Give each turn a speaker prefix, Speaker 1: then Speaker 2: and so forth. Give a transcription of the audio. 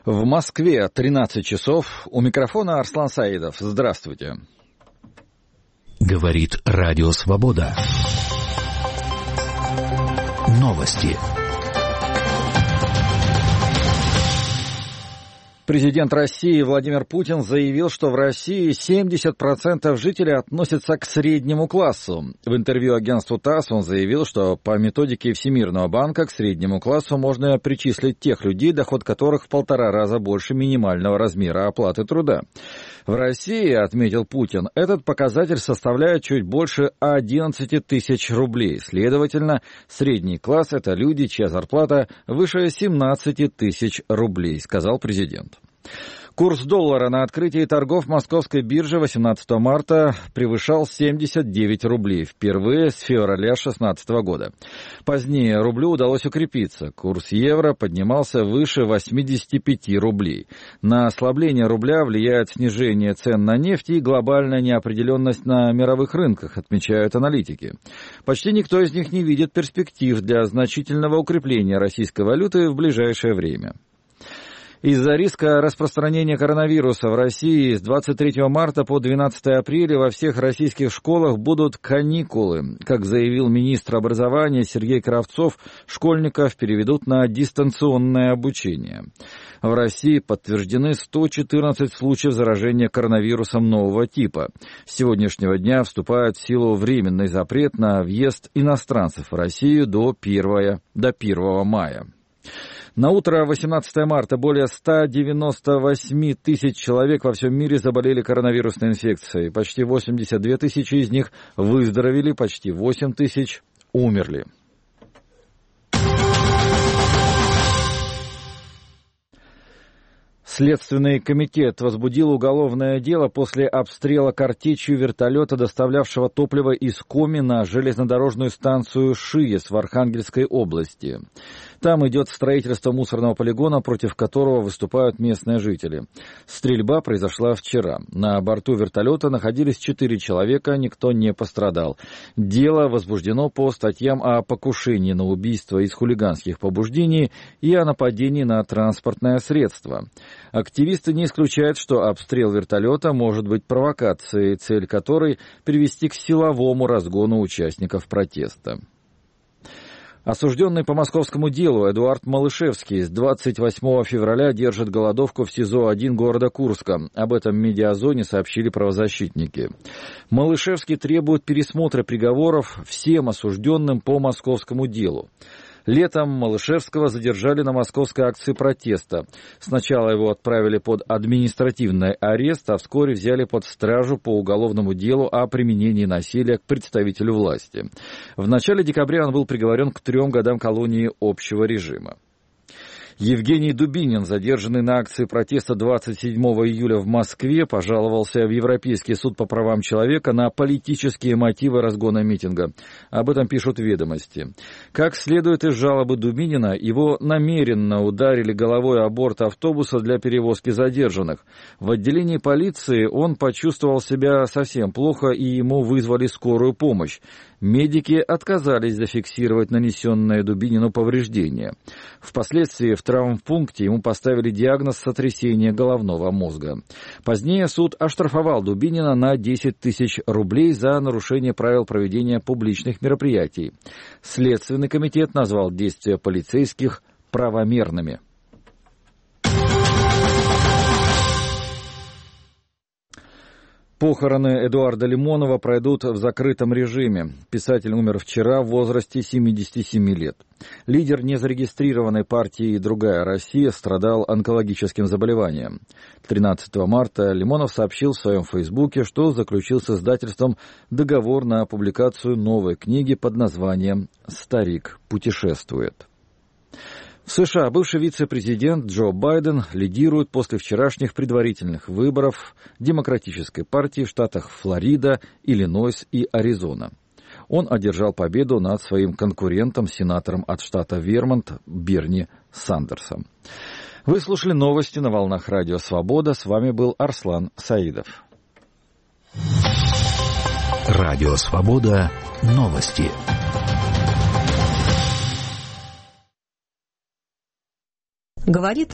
Speaker 1: В Москве 13 часов. У микрофона Арслан Саидов. Здравствуйте.
Speaker 2: Говорит Радио Свобода. Новости.
Speaker 1: Президент России Владимир Путин заявил, что в России 70% жителей относятся к среднему классу. В интервью агентству ТАСС он заявил, что по методике Всемирного банка к среднему классу можно причислить тех людей, доход которых в 1,5 раза больше минимального размера оплаты труда. В России, отметил Путин, этот показатель составляет чуть больше 11 тысяч рублей. Следовательно, средний класс – это люди, чья зарплата выше 17 тысяч рублей, сказал президент. Курс доллара на открытии торгов Московской биржи 18 марта превышал 79 рублей, впервые с февраля 2016 года. Позднее рублю удалось укрепиться. Курс евро поднимался выше 85 рублей. На ослабление рубля влияет снижение цен на нефть и глобальная неопределенность на мировых рынках, отмечают аналитики. Почти никто из них не видит перспектив для значительного укрепления российской валюты в ближайшее время. Из-за риска распространения коронавируса в России с 23 марта по 12 апреля во всех российских школах будут каникулы. Как заявил министр образования Сергей Кравцов, школьников переведут на дистанционное обучение. В России подтверждены 114 случаев заражения коронавирусом нового типа. С сегодняшнего дня вступает в силу временный запрет на въезд иностранцев в Россию до 1 мая. На утро 18 марта более 198 тысяч человек во всем мире заболели коронавирусной инфекцией. Почти 82 тысячи из них выздоровели, почти 8 тысяч умерли. Следственный комитет возбудил уголовное дело после обстрела картечью вертолета, доставлявшего топливо из Коми на железнодорожную станцию Шиес в Архангельской области. Там идет строительство мусорного полигона, против которого выступают местные жители. Стрельба произошла вчера. На борту вертолета находились 4 человека, никто не пострадал. Дело возбуждено по статьям о покушении на убийство из хулиганских побуждений и о нападении на транспортное средство. Активисты не исключают, что обстрел вертолета может быть провокацией, цель которой – привести к силовому разгону участников протеста. Осужденный по московскому делу Эдуард Малышевский с 28 февраля держит голодовку в СИЗО-1 города Курска. Об этом в медиазоне сообщили правозащитники. Малышевский требует пересмотра приговоров всем осужденным по московскому делу. Летом Малышевского задержали на московской акции протеста. Сначала его отправили под административный арест, а вскоре взяли под стражу по уголовному делу о применении насилия к представителю власти. В начале декабря он был приговорен к 3 годам колонии общего режима. Евгений Дубинин, задержанный на акции протеста 27 июля в Москве, пожаловался в Европейский суд по правам человека на политические мотивы разгона митинга. Об этом пишут «Ведомости». Как следует из жалобы Дубинина, его намеренно ударили головой о борт автобуса для перевозки задержанных. В отделении полиции он почувствовал себя совсем плохо, и ему вызвали скорую помощь. Медики отказались зафиксировать нанесенное Дубинину повреждения. Впоследствии в травмпункте ему поставили диагноз сотрясения головного мозга. Позднее суд оштрафовал Дубинина на 10 тысяч рублей за нарушение правил проведения публичных мероприятий. Следственный комитет назвал действия полицейских правомерными. Похороны Эдуарда Лимонова пройдут в закрытом режиме. Писатель умер вчера в возрасте 77 лет. Лидер незарегистрированной партии «Другая Россия» страдал онкологическим заболеванием. 13 марта Лимонов сообщил в своем фейсбуке, что заключил с издательством договор на публикацию новой книги под названием «Старик путешествует». В США бывший вице-президент Джо Байден лидирует после вчерашних предварительных выборов Демократической партии в штатах Флорида, Иллинойс и Аризона. Он одержал победу над своим конкурентом, сенатором от штата Вермонт Берни Сандерсом. Вы слушали новости на волнах Радио Свобода. С вами был Арслан Саидов.
Speaker 2: Радио Свобода. Новости.
Speaker 3: Говорит